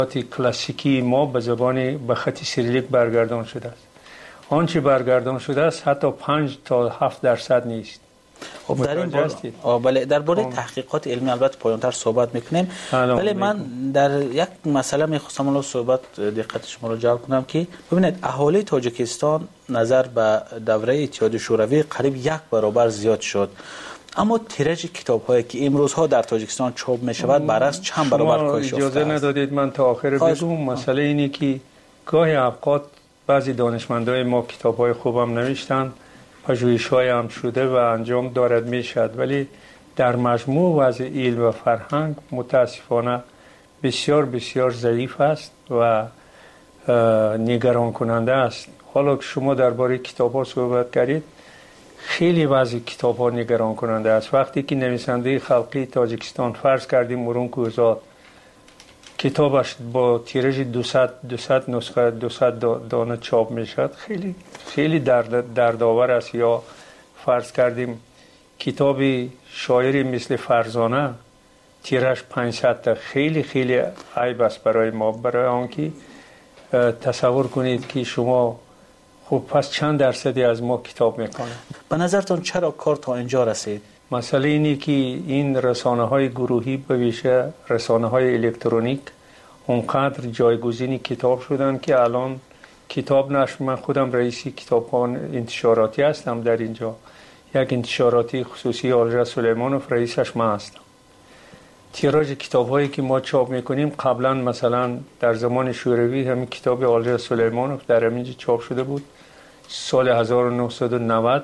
کلاسیکی ما به زبان به خط سیریلیک برگردان شده است. آنچه برگردان شده است حتی 5 تا 7% نیست. خب در این بله درباره تحقیقات علمی البته پایان‌تر صحبت میکنیم، ولی من در یک مسئله میخواستم الان صحبت دقت شما رو جلب کنم که ببینید اهالی تاجیکستان نظر به دوره اتحاد شوروی قریب 1 برابر زیاد شد، اما تیراژ کتاب‌هایی که امروزها در تاجیکستان چاپ می‌شود برعکس چند برابر کاهش یافته است. اجازه ندادید من تا آخر بگم. مسئله اینه که گاهی اوقات بعضی دانشمندای ما کتاب‌های خوبم نوشتن، پژوهش‌های هم شده و انجام دارد میشد، ولی در مجموع وضع علم و فرهنگ متاسفانه بسیار بسیار ضعیف است و نگران کننده است. حالا که شما درباره کتاب‌ها صحبت کردید، خیلی وضع کتاب‌ها نگران کننده است. وقتی که نویسنده خلقی تاجیکستان فرض کردیم مرون کوزاد کتابش با تیراژ 200 نسخه 200 دانه چاپ میشد، خیلی خیلی دردآور است. یا فرض کردیم کتابی شاعری مثل فرزانه تیراژ 500 تا، خیلی خیلی عیب است برای ما، برای آنکه تصور کنید که شما خب پس چند درصدی از ما کتاب میکنه. به نظرتان چرا کار تا اینجا رسید؟ مسئله اینه که این رسانه‌های گروهی به ویژه رسانه‌های الکترونیک اونقدر جایگزین کتاب شدن که الان کتاب نشر، من خودم رئیس کتابخانه انتشاراتی هستم در اینجا، یک انتشاراتی خصوصی آلژا سلیمانوف رئیسش من هستم. تیراژ کتاب‌هایی که ما چاپ میکنیم قبلا مثلا در زمان شوروی همین کتاب آلژا سلیمانوف در همینجا چاپ شده بود سال 1990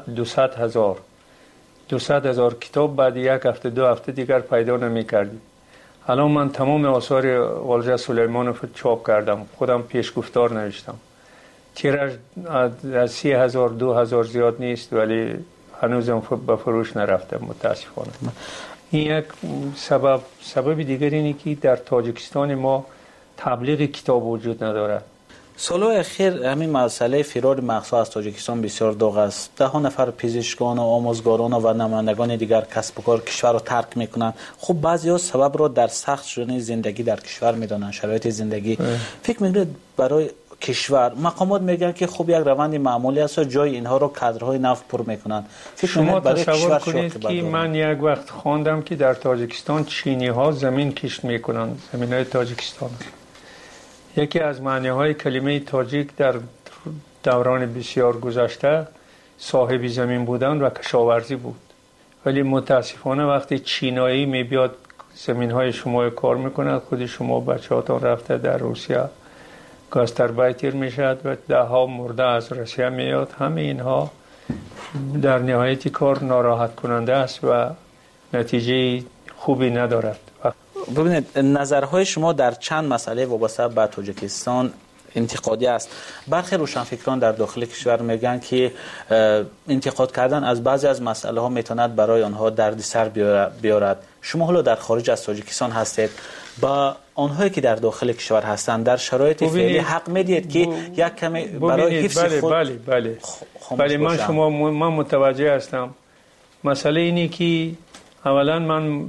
200,000 کتاب، بعد یک هفته 2 هفته دیگر پیدا نمی‌کردیم. الان من تمام آثار آلژا سلیمانوف چاپ کردم، خودم پیشگفتار نوشتم. تیراژ از 30,000 2,000 زیاد نیست، ولی هنوزم به فروش نرفته متاسفانه. این یک سبب دیگر اینه که در تاجیکستان ما تبلیغ کتاب وجود ندارد. سالهای اخیر همین مسئله فرار مغزها از تاجیکستان بسیار داغ است. 10 نفر پزشکان و آموزگاران و نمایندگان دیگر کسب و کار کشور را ترک میکنند. خب بعضی‌ها سبب را در سخت شدن زندگی در کشور میدانند، شرایط زندگی. فکر میکنید برای کشور مقامات میگن که خب یک روند معمولی است و جای اینها رو کادرهای نفت پر میکنن. شما تصور کنید که من یک وقت خواندم که در تاجیکستان چینی ها زمین کشت میکنن، زمین های تاجیکستان. یکی از معنی های کلمه تاجیک در دوران بسیار گذشته صاحب زمین بودن و کشاورزی بود، ولی متاسفانه وقتی چینایی میبیاد زمین های شما کار میکند، خود شما بچه هاتان رفته در روسیه گاستربایتر میشد و 10 مرده از روسیه میاد. همه اینها در نهایت کار ناراحت کننده است و نتیجه خوبی ندارد. ببینید نظرهای شما در چند مسئله وابسته به تاجیکستان انتقادی است. برخی روشنفکران در داخل کشور میگن که انتقاد کردن از بعضی از مسئله ها میتواند برای آنها دردسر بیارد. شما حالا در خارج از تاجیکستان هستید، با آنهایی که در داخل کشور هستند در شرایط فعلی حق میدید که یک کمی برای حفظ خود بله من متوجه هستم. مسئله اینه که اولا من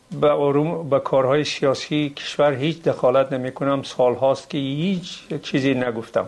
با کارهای سیاسی کشور هیچ دخالت نمی کنم، سال هاست که هیچ چیزی نگفتم.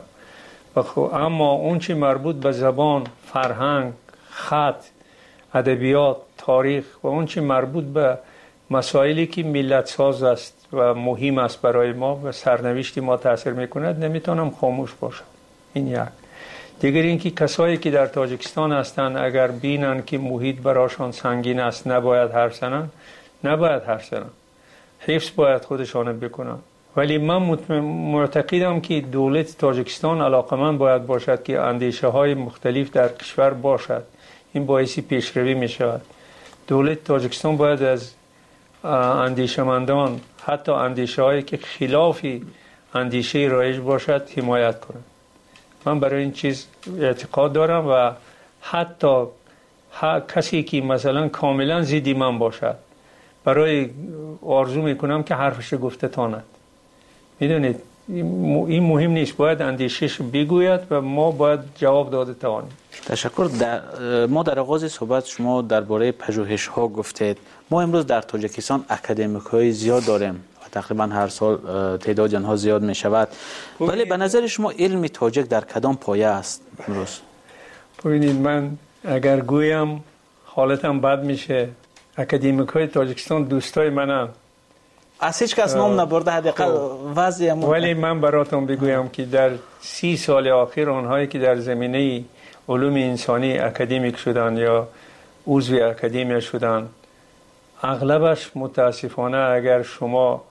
اما اون چی مربوط به زبان، فرهنگ، خط، ادبیات، تاریخ و اون چی مربوط به مسائلی که ملت ساز است و مهم است برای ما و سرنوشت ما تاثیر میکند نمیتونم خاموش باشم. این یک. دیگر اینکه کسایی که در تاجیکستان هستند اگر بینن که محیط براشان سنگین است نباید حرف زنن، نباید حرف زنن، حفظ باید خودشان بکنن. ولی من معتقدم که دولت تاجیکستان علاقمند باید باشد که اندیشه های مختلف در کشور باشد. این باعثی پیشروی می شود. دولت تاجیکستان باید از اندیشمندان، حتی اندیشه هایی که خلاف اندیشه رایج باشد، حمایت کنند. من برای این چیز اعتقاد دارم و حتی کسی که مثلا کاملا ضد من باشد برای آرزو میکنم که حرفش گفته تاند. میدونید این مهم نیست، باید اندیشش بگوید و ما باید جواب داده توانیم. تشکر. ما در آغاز صحبت شما درباره پژوهش ها گفتید. ما امروز در تاجیکستان اکادمیک های زیاد داریم، تقریبا هر سال تعداد آنها زیاد می شود. ولی به نظر شما علم تاجیک در کدام پایه است امروز؟ ببینید، من اگر گویم حالتم بد میشه. اکادمیکای تاجیکستان دوستای منم، از هیچ کس نام نبرده حداقل وضعی. ولی من براتون بگویم که در 30 سال اخیر آنهایی که در زمینه علوم انسانی اکادمیک شدن یا عضو اکادمی شدن، اغلبش متاسفانه اگر شما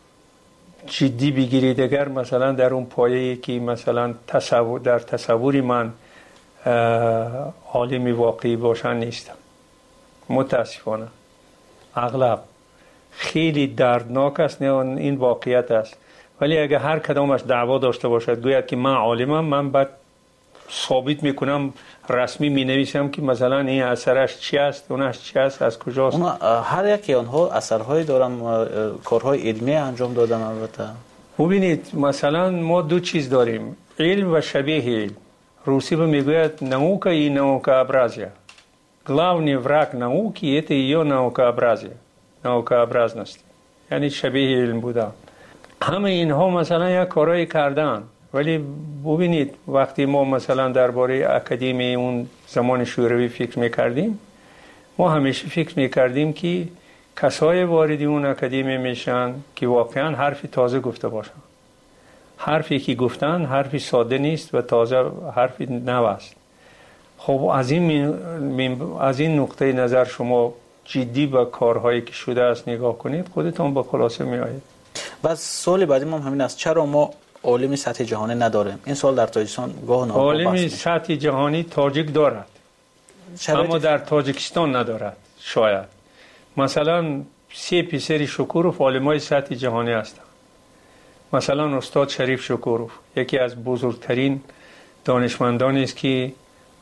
جدی بگیرید، اگر مثلا در اون پایه‌ای که مثلا در تصوری من عالمی واقعی باشن نیستم. متاسفانه اغلب خیلی دردناک است، این واقعیت است. ولی اگر هر کدامش دعوا داشته باشد، گوید که من عالمم، من بعد ثابت میکنم، رسمی می نویسم که مثلا این اثرش چی است، اونش چی است، از کجاست. هر یکی آنها اثرهای دارن، کارهای علمی انجام دادن. البته ببینید، مثلا ما دو چیز داریم، علم و شبیه علم. روسی به میگوید نауکا і наукообразие. Главный враг науки – это ее наукообразие. наукообразность. یعنی شبیه علم بودن. همه اینها مثلا یک کارایی کردن، ولی ببینید وقتی ما مثلا درباره اکادمی اون زمان شوروی فکر میکردیم، ما همیشه فکر میکردیم که کسای واردی اون اکادمی میشن که واقعا حرفی تازه گفته باشن. حرفی که گفتن حرفی ساده نیست و تازه حرفی نو است. خب از این نقطه نظر شما جدی به کارهایی که شده است نگاه کنید، خودتون به خلاصه میایید. بس سوال بعدی ما همین است، چرا ما عالم سطح جهانی نداریم؟ این سوال در تاجیکستان گاه ناگاه عالم سطح جهانی تاجیک دارد، اما در تاجیکستان ندارد. شاید مثلا 3 شکوروف عالمای سطح جهانی هستند. مثلا استاد شریف شکوروف یکی از بزرگترین دانشمندانی است که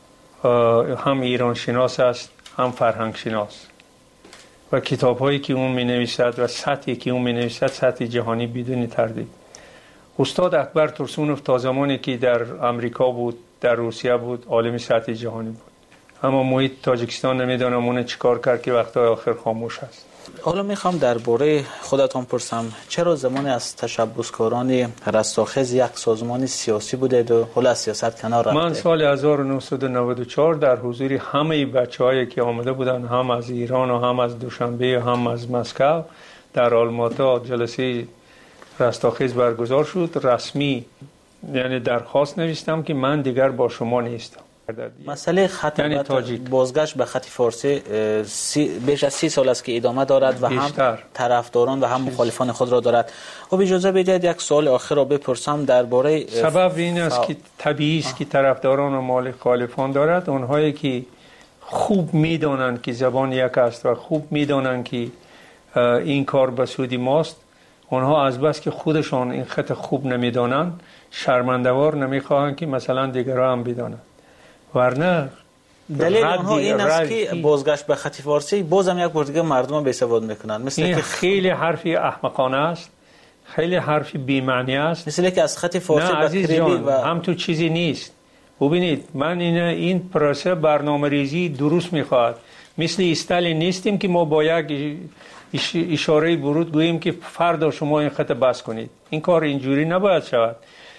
هم ایران شناس است، هم فرهنگ شناس، و کتاب‌هایی که اون می‌نویسد و سطحی که اون می‌نویسد سطح جهانی بدون تردید. استاد اکبر ترسونوف تا زمانی که در امریکا بود، در روسیه بود، عالم سطح جهانی بود. اما محیط تاجیکستان نمیدونم اون چیکار کرد که وقتای آخر خاموش است. حالا میخوام درباره خودتون پرسم، چرا زمانی از تشبسکاران رستاخیز یک سازمان سیاسی بودید و حالا از سیاست کنار رفتید؟ من سال 1994 در حضور همه بچه‌هایی که آمده بودن، هم از ایران و هم از دوشنبه و هم از مسکو، در آلماتا جلسه رستاخیز برگزار شد. رسمی یعنی درخواست نوشتم که من دیگر با شما نیستم. مسئله خط یعنی بازگشت به خط فارسی بیش از 30 سال است که ادامه دارد و هم طرفداران و هم مخالفان خود را دارد. خب اجازه بدید یک سوال آخر را بپرسم درباره سبب این است که طبیعی است که طرفداران و مخالفان دارد. اونهایی که خوب میدانند که زبان یک است و خوب میدانند که این کار به سود ماست، اونها از بس که خودشان این خط خوب نمیدانند، شرمنده‌وار نمیخواهند که مثلا دیگران هم بدانند. ورنه دلیل آنها این است که بازگشت به خط فارسی بازم یک بار دیگه مردم بی سواد میکنند. مثل این که خیلی حرفی احمقانه است، خیلی حرفی بی معنی است. مثل که از خط فارسی به کریلی و هم تو چیزی نیست. ببینید، من این پروسه برنامه‌ریزی درست میخواد. مثل استالین نیستیم که ما با یک اشاره برود گوییم که فردا شما این خط بس کنید. این کار اینجوری نباید شود.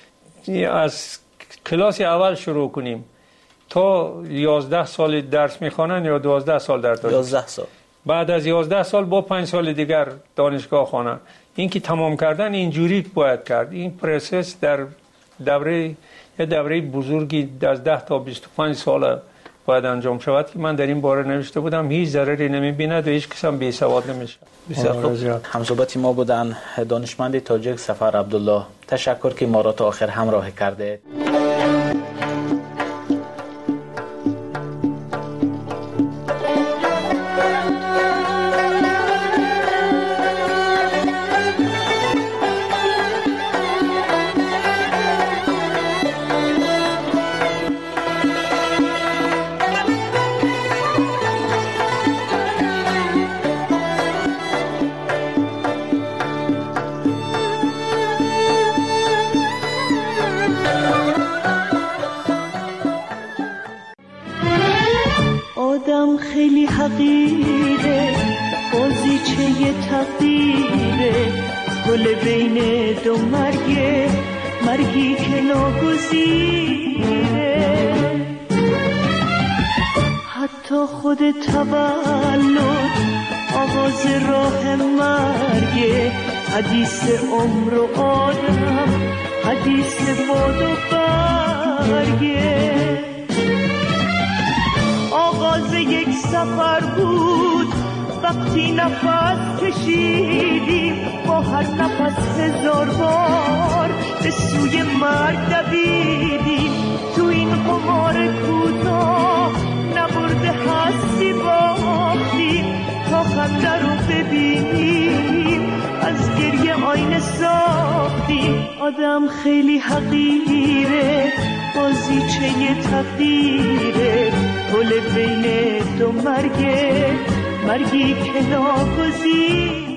از کلاس اول شروع کنیم تا 11 سال درس میخوانن یا 12 سال در تاجیک. 11 سال. بعد از 11 سال با 5 سال دیگر دانشگاه خوانن. این که تمام کردن اینجوری باید کرد. این پروسس در دوره بزرگی از 10 تا 25 سال باید انجام شود که من در این باره نوشته بودم. هیچ ضرری نمیبیند و هیچ کس هم بی سواد نمیشه. بسیار خوب. همصحبت ما بودن دانشمند تاجیک سفر عبدالله. تشکر که ما را تا آخر همراه کرده. خیلی حقیره، بازیچه تقدیره، پل بین دو مرگی که ناگزیره. حتی خود تولد آغاز راه مرگه، حدیث عمر و آدم، حدیث باد و برگه. آغاز یک سفر بود وقتی نفس کشیدیم، با هر نفس 1000 بار به سوی مرگ دویدیم. تو این قمار کوتاه نبرده هستی باختیم، تا خنده رو ببینیم از گریه آینه ساختیم. آدم خیلی حقیره، بازیچه تقدیره، پل بین دو مرگی که ناگزیره.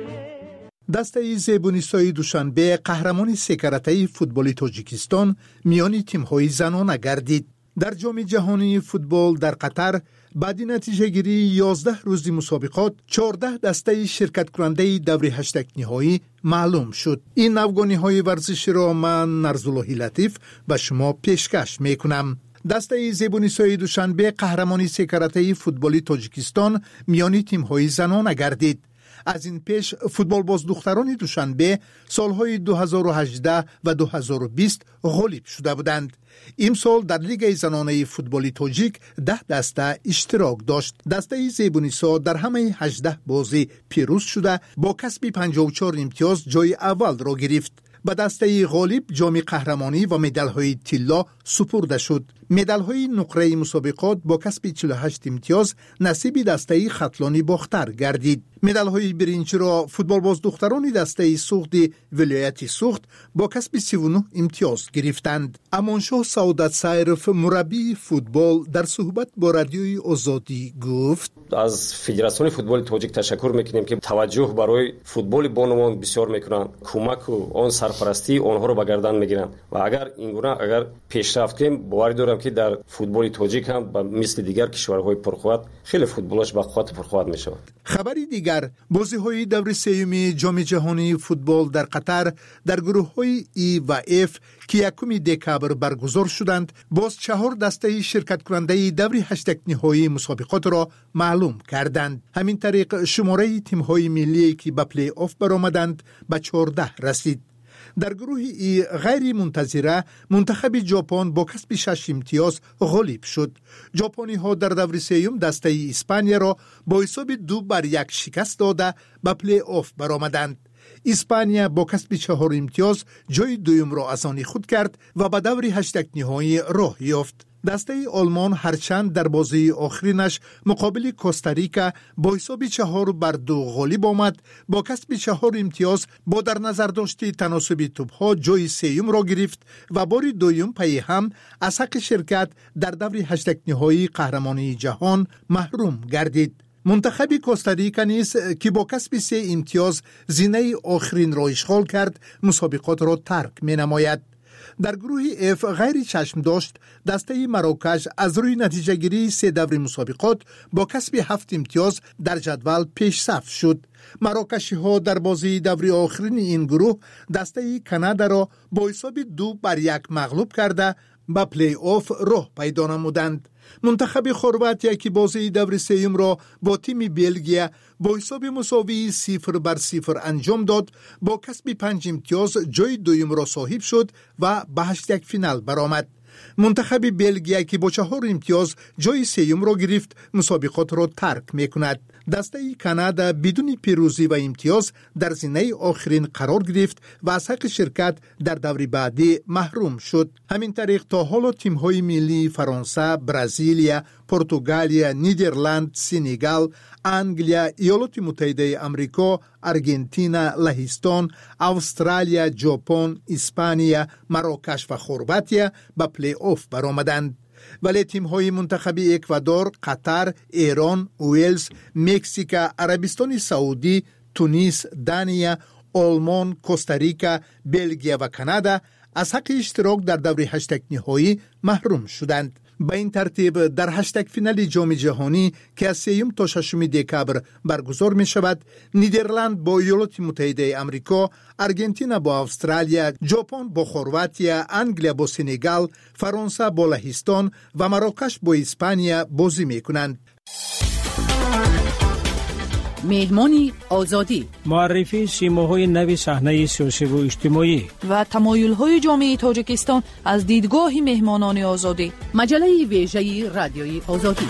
دسته زیبونیستای دوشنبه قهرمان سکرته فوتبال تاجیکستان میان تیم‌های زنانه گردید. در جام جهانی فوتبال در قطر بعد نتیجه گیری 11 روزی مسابقات 14 دسته شرکت کننده دور 8 نهایی معلوم شد. این نوگانی‌های ورزشی را من نرزاللهی لطیف به شما پیشکش میکنم. دسته زیبونیستای دوشنبه قهرمانی سکرته فوتبال تاجیکستان میان تیم‌های زنانه گردید. از این پیش فوتبال باز دختران دوشنبه سالهای 2018 و 2020 غالب شده بودند. امسال در لیگ زنانه فوتبال تاجیک 10 دسته اشتراک داشت. دسته زیبونیسا در همه 18 بازی پیروز شده با کسب 54 امتیاز جای اول را گرفت. به دسته غالب جام قهرمانی و مدال‌های طلا سپرده شد. مدال‌های نقره مسابقات با کسب 48 امتیاز نصیب دسته خطلانی باختر گردید. مدال‌های برنج را فوتبال باز دختران دسته سوخت ولایت سوخت با کسب 39 امتیاز گرفتند. امانشاه سعادت سایرف مربی فوتبال در صحبت با رادیوی آزادی گفت: از فدراسیون فوتبال تاجیک تشکر میکنیم که توجه برای فوتبال بانوان بسیار میکنند، کمک و آن سرپرستی آنها رو به گردن میگیرند و اگر اینگونه اگر پیشرفت کنیم باور دارم که در فوتبال تاجیک هم مثل دیگر کشورهای پرقوت خیلی فوتبالش با قوت پرقوت میشه. خبری دیگر، بازی‌های دور سوم جام جهانی فوتبال در قطر در گروه‌های ای و اف که 1 دکامبر برگزار شدند باز 4 دسته شرکت کننده دور 8 نهایی مسابقات را معلوم کردند. همین طریق شماره تیم‌های ملی که به پلی آف برآمدند به 14 رسید. در گروه ای غیر منتظره منتخب ژاپن با کسب 6 امتیاز غالب شد. ژاپنی ها در دور سوم دسته اسپانیا را با حساب 2-1 شکست داده به پلی آف برآمدند. اسپانیا با کسب 4 امتیاز جای دوم را از آن خود کرد و به دور 8 نهایی راه یافت. دسته آلمان هرچند در بازی آخرینش مقابل کوستاریکا با حساب 4-2 غالب آمد، با کسب 4 امتیاز با در نظر داشت تناسب توپ‌ها جای سوم را گرفت و بار دوم پی هم از حق شرکت در دور 8 نهایی قهرمانی جهان محروم گردید. منتخب کوستاریکا نیز که با کسب 3 امتیاز زینه آخرین را اشغال کرد مسابقات را ترک می‌نماید. در گروه اف غیر چشم داشت دسته مراکش از روی نتیجه گیری 3 دور مسابقات با کسب 7 امتیاز در جدول پیش صف شد. مراکشی ها در بازی دور آخرین این گروه دسته کانادا را با حساب 2-1 مغلوب کرده به پلی آف راه پیدا نمودند. منتخب خرواتیا که بازی دور سوم را با تیم بلژیا با حساب مساوی 0-0 انجام داد، با کسب 5 امتیاز جای دوم را صاحب شد و به 8 فینال برآمد. منتخب بلژیا که با 4 امتیاز جای سوم را گرفت مسابقات را ترک میکند. دسته کانادا بدون پیروزی و امتیاز در زینه آخرین قرار گرفت و از حق شرکت در دور بعدی محروم شد. همین طریق تا حالا تیم‌های ملی فرانسه، برزیلیا، پرتغالیا، نیدرلند، سنگال، انگلیا، ایالات متحده آمریکا، ارژانتین، لهستان، استرالیا، ژاپن، اسپانیا، مراکش و خرواتیا به پلی آف برآمدند. ولی تیم‌های منتخب اکوادور، قطر، ایران، ویلز، مکزیک، عربستان سعودی، تونس، دانیا، آلمان، کوستاریکا، بلژیا و کانادا از حق اشتراک در دور 8 نهایی محروم شدند. به این ترتیب در هشتگ فینال جام جهانی که از 3 تا 6 دکبر برگزار می شود، نیدرلند با ایالات متحده آمریکا، آرژانتین با استرالیا، ژاپن با کرواتیا، انگلیا با سنگال، فرانسه با لهستان و مراکش با اسپانیا بازی می کنند. مهمانی آزادی، معرفی سیماهای نو صحنه سیاسی و اجتماعی و تمایل‌های جامعه تاجیکستان از دیدگاه مهمانان آزادی. مجله ویژه رادیوی آزادی.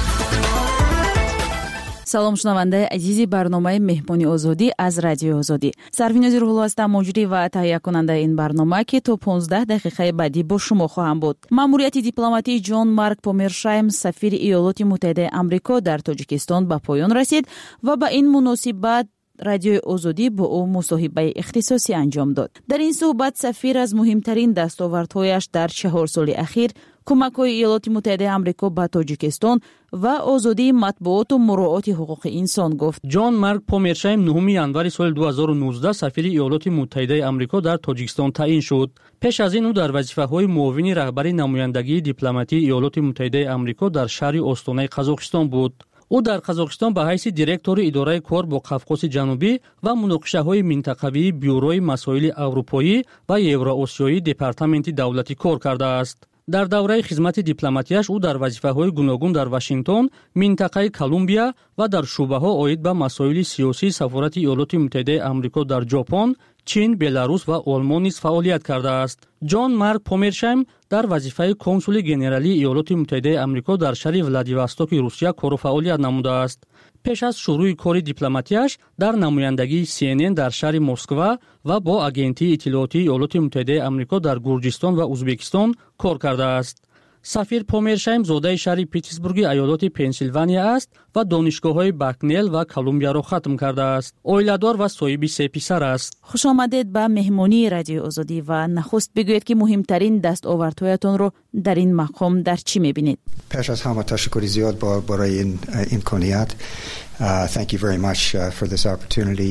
салом шунавандаи азизи барномаи меҳмони озодӣ аз радиои озодӣ. Сарвинози Рӯҳулло ҳастам, муҷрӣ ва таҳиякунандаи ин барнома ки то 15 дақиқаи баъдӣ бо шумо хоҳам буд. маъмурияти дипломатии Ҷон Марк Помершайм, сафири Иёлоти Муттаҳидаи Амрико дар Тоҷикистон ба поён расид ва ба ин муносибат радиои озодӣ бо ӯ мусоҳибаи ихтисосӣ анҷом дод. дар ин суҳбат сафир аз муҳимтарин дастовардҳояш дар 4 соли ахир, кӯмакҳои Иёлоти Муттаҳидаи Амрико ба Тоҷикистон ва озодии матбуоту муроати ҳуқуқи инсон гуфт. Ҷон Марк Помершайм 9 январи соли 2019 сафири Иёлоти Муттаҳидаи Амрико дар Тоҷикистон таъин шуд. пеш аз ин ӯ дар вазифаҳои муовини раҳбари намояндагии дипломатии Иёлоти Муттаҳидаи Амрико дар шаҳри Остонаи Қазоқистон буд. ӯ дар Қазоқистон ба ҳайси директори идораи кор бо Қавқоси ҷанубӣ ва муноқишаҳои минтақавии бюрои масоили аврупоӣ ва евроосиёӣ департаменти давлатӣ кор кардааст. дар давраи хизмати дипломатияш ӯ дар вазифаҳои гуногун дар Вашингтон, минтақаи Колумбия ва дар шӯъбаҳо оид ба масоили сиёсии Сафорати Иёлоти Муттаҳидаи Амрико дар Ҷопон, Чин, Беларус ва Олмон низ фаъолият кардааст. Ҷон Марк Помершайм дар вазифаи консули генералии Иёлоти Муттаҳидаи Амрико дар шаҳри Владивостоки Русия кору фаъолият намудааст. пеш аз шурӯи кори дипломатияш дар намояндагии CNN дар шаҳри Москва ва бо агентии иттилоотии Иёлоти Муттаҳидаи Амрико дар Гурҷистон ва Узбекистон кор кардааст. сафир Помершайм зодаи шаҳри Питтсбурги аёлоти Пенсилвания аст ва донишгоҳҳои Бакнел ва Колумбияро хатм кардааст. оиладор ва соҳиби 3 писар аст. хушомадед ба меҳмонии радиои озодӣ ва нахуст бигӯед ки муҳимтарин дастовардҳоятонро дар ин мақом дар чӣ мебинед? пеш аз ҳама ташаккури зиёд барои ин имконият. Thank you very much for this opportunity.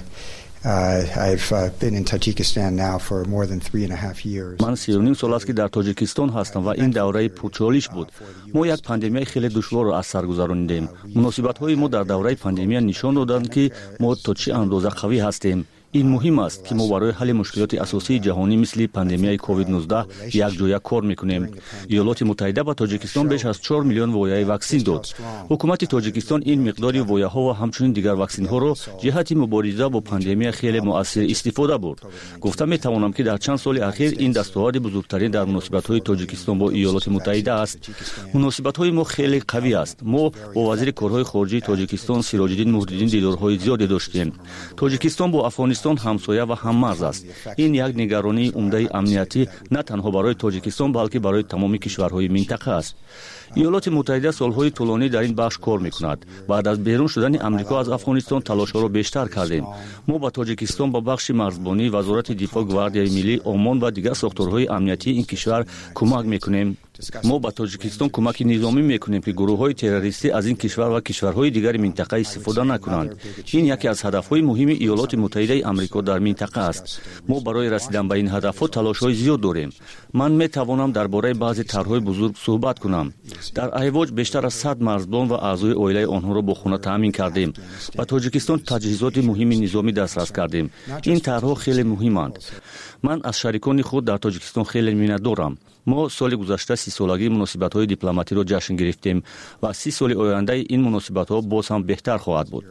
I've been in Tajikistan now for more than 3.5 years. من 3.5 سال است که در تاجیکستان هستم و این دوره پرچالش بود. ما یک پاندمی خیلی دشوار را از سر گذراندیم. مناسبت‌های ما در دوره پاندمی نشان دادند که ما تا چه اندازه قوی هستیم. این مهم است که ما برای حل مشکلات اساسی جهانی مثل پاندمی کووید 19 یک جویا کار میکنیم. ایالات متحده به تاجیکستان بیش از 4 میلیون وایای واکسن داد. حکومت تاجیکستان این مقدار وایاها و همچنین دیگر واکسن ها را جهت مبارزه با پاندمی خیلی مؤثر استفاده برد. گفته می توانم که در چند سال اخیر این دستاورد بزرگترین در مناسبت های تاجیکستان با ایالات متحده است. مناسبت های ما خیلی قوی است. ما با وزیر کارهای خارجه تاجیکستان سیراج‌الدین موحدین دیدارهای زیادی داشتیم. تاجیکستان با افغانستان همسایه و هممرز است. این یک نگرانی عمده امنیتی نه تنها برای تاجیکستان بلکه برای تمام کشورهای منطقه است. ایالات متحده سالهای طولانی در این بخش کار میکند. بعد از بیرون شدن آمریکا از افغانستان تلاش‌ها را بیشتر کردیم. ما با تاجیکستان با بخش مرزبانی، وزارت دفاع، گواردیای ملی، آمان و دیگر ساختارهای امنیتی این کشور کمک میکنیم. ما با تاجیکستان کمک نظامی میکنیم که گروه‌های تروریستی از این کشور و کشورهای دیگر منطقه استفاده نکنند. این یکی از هدف‌های مهم ایالات متحده آمریکا در منطقه است. ما برای رسیدن به این هدف‌ها تلاش‌های زیاد داریم. من میتوانم درباره بعضی طرح‌های بزرگ صحبت کنم. در ایواج بیشتر از 100 مرزبان و اعضای عائله آنها را با خانه تامین کردیم. با تاجیکستان تجهیزات مهم نظامی دسترس کردیم. این طرح‌ها خیلی مهمند. من از شریکان خود در تاجیکستان خیلی می‌ندارم. ما سال گذشته 30 سالگی مناسبت‌های دیپلماتی را جشن گرفتیم و 30 سال آینده این مناسبت‌ها باز هم بهتر خواهد بود.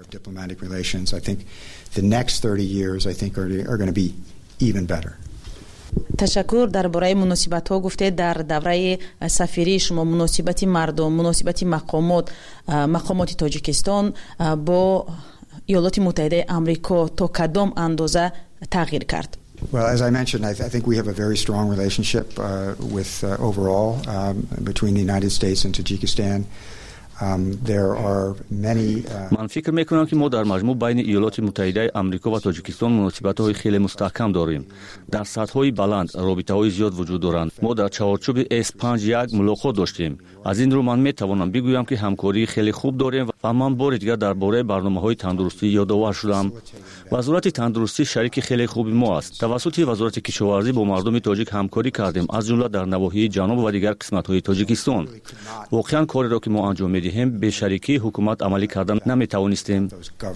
تشکر. درباره مناسبت‌ها گفته در دوره سفیری شما مناسبت مردم، مناسبت مقامات تاجیکستان با ایالات متحده آمریکا تا کدام اندازه تغییر کرد؟ Well, as I mentioned, I think we have a very strong relationship with overall between the United States and Tajikistan. من فکر میکنم که ما در مجموع بین ایالات متحده آمریکا و تاجیکستان مناسبت‌های خیلی مستحکم داریم. در سطح‌های بلند رابطه‌های زیاد وجود دارند. ما در چارچوب S51 ملاقات داشتیم. از این رو من میتوانم بگویم که همکاری خیلی خوب داریم و من بار دیگر درباره برنامه‌های تندرستی یادآور شدم. وزارت تندرستی شریک خیلی خوبی ما است. توسط وزارت کشاورزی با مردم تاجیک همکاری کردیم، از جمله در نواحی جنوب و دیگر قسمت‌های تاجیکستان. واقعاً کاری را که ما انجام می‌دهیم به شریکی حکومت عملی کردن نمی‌توانستیم.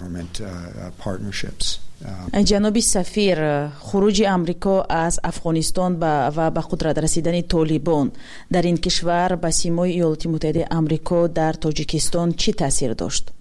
جناب سفیر، خروج آمریکا از افغانستان و به قدرت رسیدن طالبان در این کشور به سیمای ایالات متحده آمریکا در تاجیکستان چی تاثیر داشت؟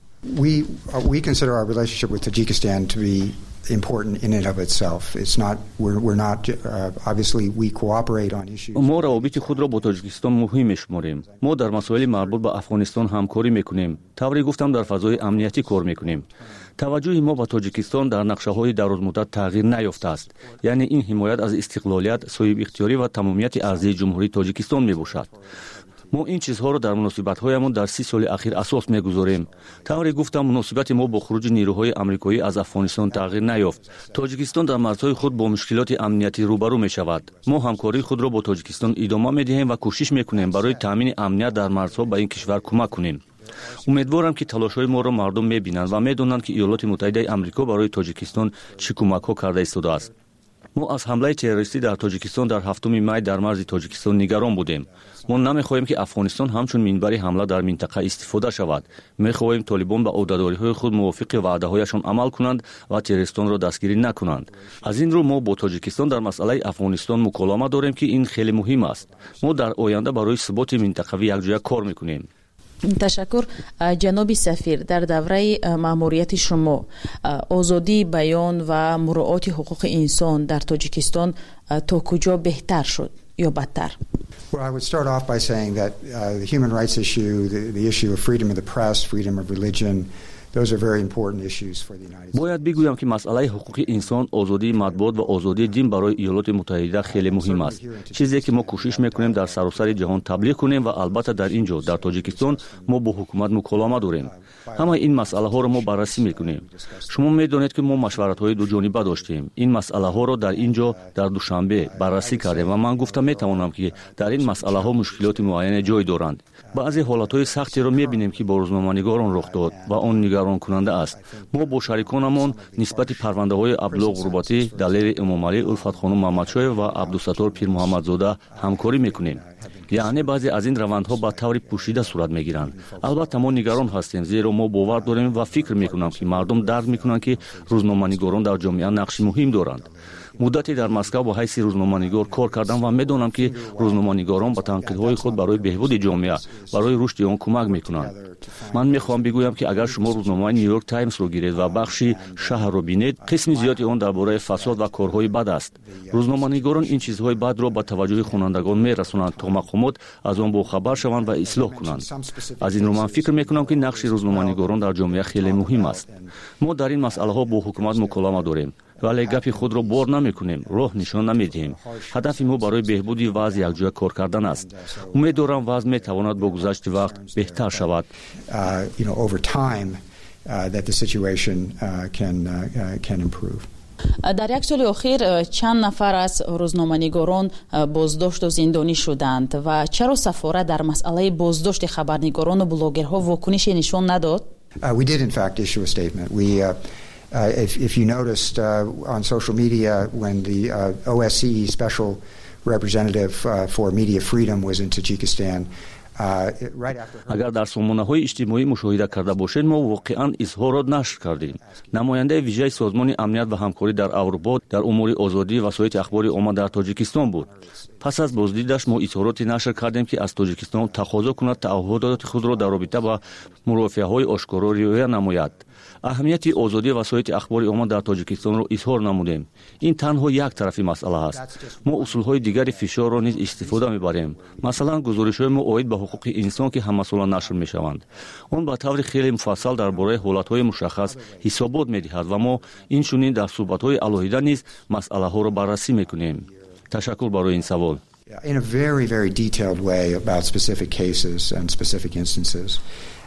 We consider our relationship with Tajikistan to be important in and of itself. It's not we're not obviously we cooperate on issues. ما روابط خود را با تاجیکستان مهم می‌شماریم. ما در مسائل مربوط به افغانستان همکاری می‌کنیم. طوری گفتم در فضای امنیتی کار می‌کنیم. توجه ما به تاجیکستان در نقشه‌های درازمدت تغییر نیافته است. یعنی این حمایت از استقلالیت، صاحب اختیاری و تمامیت ارضی جمهوری تاجیکستان میباشد. ما این چیزها را در مناسبت‌هایمان در 30 سال اخیر اساس می‌گذاریم. طوری گفتم مناسبت ما با خروج نیروهای آمریکایی از افغانستان تغییر نیافت. تاجیکستان در مرزهای خود با مشکلات امنیتی روبرو می‌شود. ما همکاری خود را با تاجیکستان ادامه می‌دهیم و کوشش می‌کنیم برای تامین امنیت در مرزها به این کشور کمک کنیم. امیدوارم که تلاش‌های ما را مردم می‌بینند و می‌دانند که ایالات متحده آمریکا برای تاجیکستان چه کمک‌ها کرده ایستاده است. ما از حمله تروریستی در تاجیکستان در 7 می در مرز تاجیکستان نگران بودیم. ما نمی‌خواهیم که افغانستان همچون منبع حمله در منطقه استفاده شود. می‌خواهیم طالبان به عهده‌داری‌های خود موافق وعده‌هایشان عمل کنند و تروریستان را دستگیری نکنند. از این رو ما با تاجیکستان در مسئله افغانستان مکالمه داریم که این خیلی مهم است. ما در آینده برای ثبات منطقوی یکجا کار می‌کنیم. تشکر. جناب سفیر، در دوره مأموریت شما آزادی بیان و مراعات حقوق انسان در تاجیکستان تا کجا بهتر شد یا بدتر؟ Well, I would start off by saying that the human rights issue, the issue of freedom of the press, freedom of religion, those are very important issues for the United States. باید بگویم که مسئله حقوق انسان، آزادی مطبوعات و آزادی دین برای ایالات متحده خیلی مهم است. چیزی که ما کوشش میکنیم در سراسر جهان تبلیغ کنیم و البته در اینجا در تاجیکستان ما با حکومت مکالمه داریم. همه این مسئله ها را ما بررسی میکنیم. شما میدونید که ما مشورت های دو جانبه داشتیم. این مسئله ها را در اینجا در دوشنبه بررسی کردیم و من گفتم میتوانم که در این مسئله ها مشکلات معین جای دارند. بعضی حالات های سختی را میبینیم که با روزنامه‌نگاران رخ داد و آن نگران کننده است. ما با شریکانمان نسبت پرونده های عبدالله غرباتی، دلیر امامعلی، الفت خانم محمدشاه و عبدالستار پیر محمدزاده همکاری میکنیم. یعنی بعضی از این روندها با طور پوشیده صورت میگیرند. البته ما نگران هستیم زیرا ما باور داریم و فکر میکنم که مردم درک میکنند که روزنامه‌نگاران در جامعه نقش مهم دارند. مدتی در مسکو با حیث روزنامه‌نگار کار کردم و میدونم که روزنامه‌نگاران با تنقیدهای خود برای بهبود جامعه، برای رشد آن کمک میکنند. من میخوام بگویم که اگر شما روزنامه نیویورک تایمز رو گیرید و بخشی شهر رو بینید، قسم زیادی آن درباره فساد و کارهای بد است. روزنامه‌نگاران این چیزهای بد را به توجه خوانندگان میرسونند تا مقامات از آن باخبر شوند و اصلاح کنند. از این رو من فکر میکنم که نقش روزنامه‌نگاران در جامعه خیلی مهم است. ما در این مسئله ها با حکومت مکالمه داریم. ولی گپی خود را بار نمیکنیم، راه نشان نمیدهیم. هدف ما برای بهبودی وضع یکجا کار کردن است. امیدوارم وضع میتواند با گذشت وقت بهتر شود. Over time that the situation can improve. در یک سال اخیر چند نفر از روزنامه‌نگاران بازداشت و زندانی شدند و چرا سفارت در مسئله بازداشت خبرنگاران و بلاگرها واکنشی نشان نداد؟ We did in fact issue a statement. If you noticed on social media when the OSCE Special Representative for Media Freedom was in Tajikistan, اگر در سامانه‌های اجتماعی مشاهده کرده باشید، ما واقعاً اظهارات نشر کردیم. نماینده ویژه سازمان امنیت و همکاری در اروپا در امور آزادی وسایل اخباری عامه در تاجیکستان بود. پس از بازدیدش ما اظهاراتی نشر کردیم که از تاجیکستان تقاضا کند تعهدات خود را در رابطه با مرافعه‌های آشکارا رعایت نماید. اهمیت آزادی وسایل اخباری عامه در تاجیکستان را اظهار نمودیم. این تنها یک طرفی مسئله است. ما اصولهای دیگری فشار را نیز استفاده می‌بریم. مثلا گزارش‌های ما عاید به حقوق انسان که همساله نشر می‌شوند. آن به طور خیلی مفصل درباره حالت‌های مشخص حسابات می‌دهد و ما این چنین در صحبت‌های علاهیده نیز مسئله‌ها را بررسی می‌کنیم. تشکر برای این سوال. In a very detailed way about specific cases and specific instances.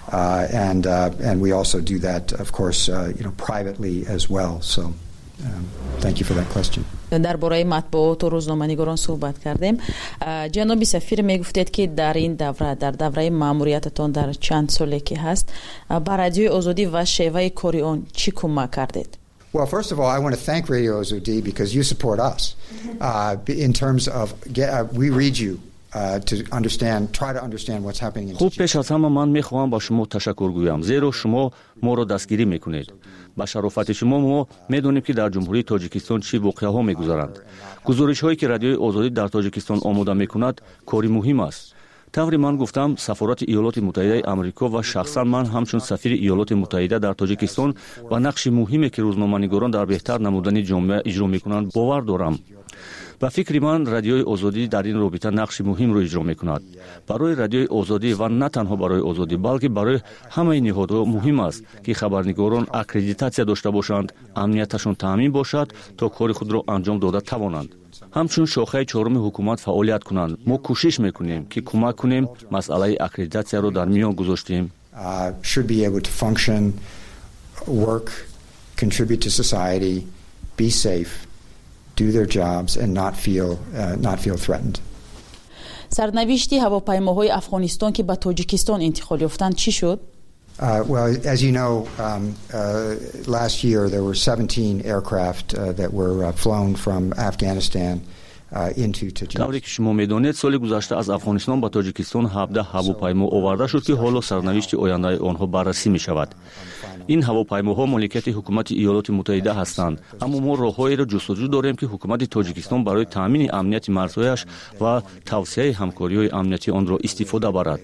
And we also do that, of course, privately as well. So thank you for that question. درباره مطبوعات و روزنامه‌نگاران صحبت کردیم. جناب سفیر میگفتید که در این دوره ماموریتتان در چند ساله که هست بر رادیوی آزادی و شیوه کاری آن چی کمک کردید؟ Well, first of all, I want to thank Radio Azadi because you support us in terms of we read you to try to understand what's happening in خوب پیش از همه من میخواهم با شما تشکر گویم زیرا شما ما را دستگیری میکنید. با شرافت شما ما میدونیم که در جمهوری تاجیکستان چی واقعه ها میگذارند. گزارش هایی که رادیوی آزادی در تاجیکستان آماده میکند کاری مهم است. طوری من گفتم سفارت ایالات متحده آمریکا و شخصا من همچون سفیر ایالات متحده در تاجیکستان و نقش مهمی که روزنامه‌نگاران در بهتر نمودن جامعه اجرا میکنند باور دارم. و فکر من رادیوی آزادی در این رابطه نقش مهم را اجرا میکند. برای رادیوی آزادی و نه تنها برای آزادی بلکه برای همه نهادها مهم است که خبرنگاران اکریدیتاسیا داشته باشند، امنیتشان تامین باشد تا کار خود را انجام داده توانند. همچون شاخه چهارم حکومت فعالیت کنند. ما کوشش میکنیم که کمک کنیم مسئله اکریدیتاسیا را در میان گذاشتیم. Should be able to function, work, contribute to society, be safe, do their jobs and not feel threatened. سرنوشت هواپیماهای افغانستان که به تاجیکستان انتقال یافتند چی شد؟ Well, as you know, last year there were 17 aircraft that were flown from Afghanistan into Tajikistan. طوری که شما میدانید سال گذشته از افغانستان به تاجیکستان 17 هواپیما آورده شد که حالا سرنوشت آینده آنها بررسی می شود. این هواپیماها مالکیت حکومت ایالات متحده هستند، اما ما راههایی را جستجو داریم که حکومت تاجیکستان برای تامین امنیت مرزهایش و توسعه همکاری‌های امنیتی آن را استفاده برد.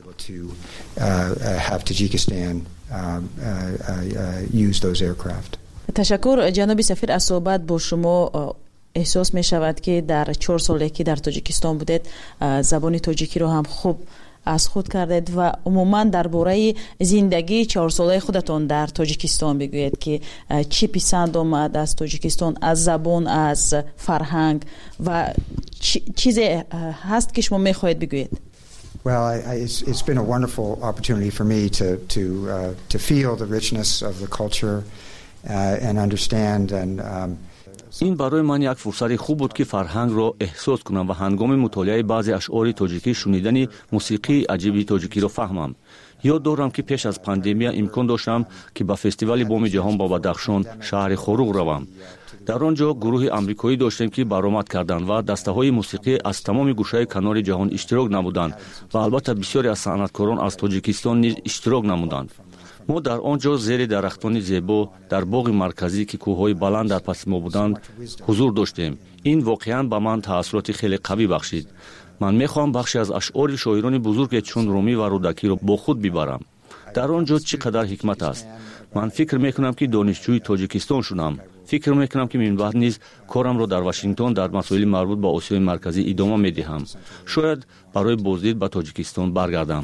تشکر جناب سفیر. از صحبت با شما احساس می شود که در 4 سالی که در تاجیکستان بودید زبان تاجیکی رو هم خوب از خود کردید و عموما درباره زندگی 4 ساله خودتون در تاجیکستان بگویید که چی پسند آمد از تاجیکستان، از زبان، از فرهنگ و چیزی هست که شما میخواهید بگویید؟ Well, it's been a wonderful opportunity for me to feel the richness of the culture and understand and این برای من یک فرصت خوب بود که فرهنگ را احساس کنم و هنگام مطالعه بعضی اشعار تاجیکی شنیدن موسیقی عجیبی تاجیکی را فهمم. یاد دارم که پیش از پاندمی امکان داشتم که به فستیوال بام جهان با بدخشان شهر خوروغ روم. در آنجا گروه آمریکایی داشتیم که برآمد کردند و دسته‌های موسیقی از تمام گوشه کنار جهان اشتراک نمودند و البته بسیاری از صنعتکاران از تاجیکستان نیز اشتراک نمودند. ما در آنجا زیر درختان زیبا در باغ مرکزی که کوههای بلند در پس ما بودند حضور داشتیم. این واقعاً به من تأثیرات خیلی قوی بخشید. من میخوام بخشی از اشعار شاعران بزرگ چون رومی و رودکی را با خود ببرم. در آنجا چقدر حکمت است. من فکر میکنم که دانشجوی تاجیکستان شدم. فکر میکنم که من بعد نیز کارم را در واشنگتن در مسائل مربوط به آسیای مرکزی ادامه میدهم. شاید برای بازدید به تاجیکستان برگردم.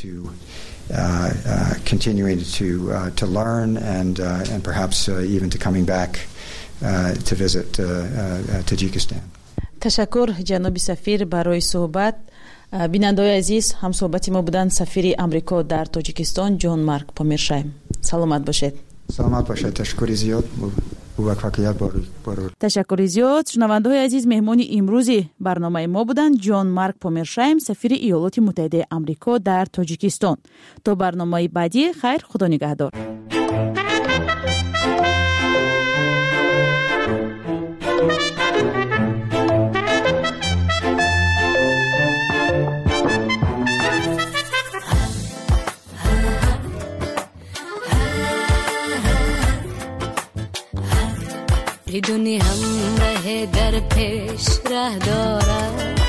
Continuing to learn and perhaps even to coming back to visit Tajikistan. تشکر جناب سفیر برای صحبت. بیننده‌های عزیز، هم صحبت ما بودن سفیر امریکا در تاجیکستان جان مارک پامیرشایم. سلامت باشید. سلامت باشید. تشکر زیاد. تشکر زیاد. شنونده‌های عزیز، مهمان امروزی برنامه ما بودند جان مارک پامیرشایم سفیر ایالات متحده آمریکا در تاجیکستان. تا برنامه بعدی، خیر، خدا نگهدار. بدونی همراه در پیش ره دارد،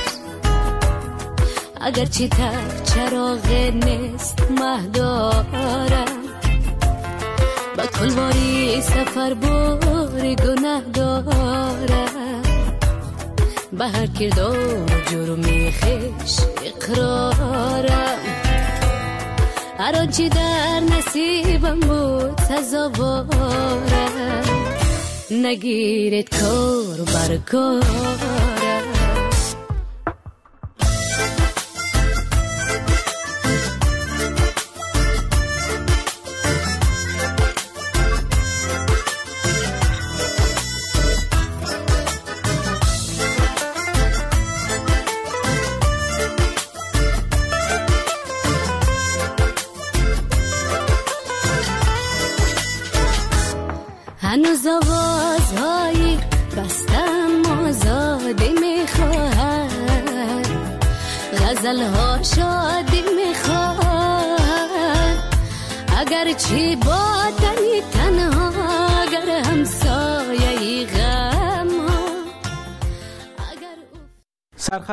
اگرچه تک چراغ نیست مه دارد، با کلواری سفر بار گناه دارد، به هر کردار جرمی خیش اقرارم، هر آنچه در نصیبم بود سزاوارم، نگیرید کار بر کارم. آوازهایی بستم آزادی میخواهد، غزلها شادی میخواهد، اگر چی با تنی تنها، اگر همسایه غم ها.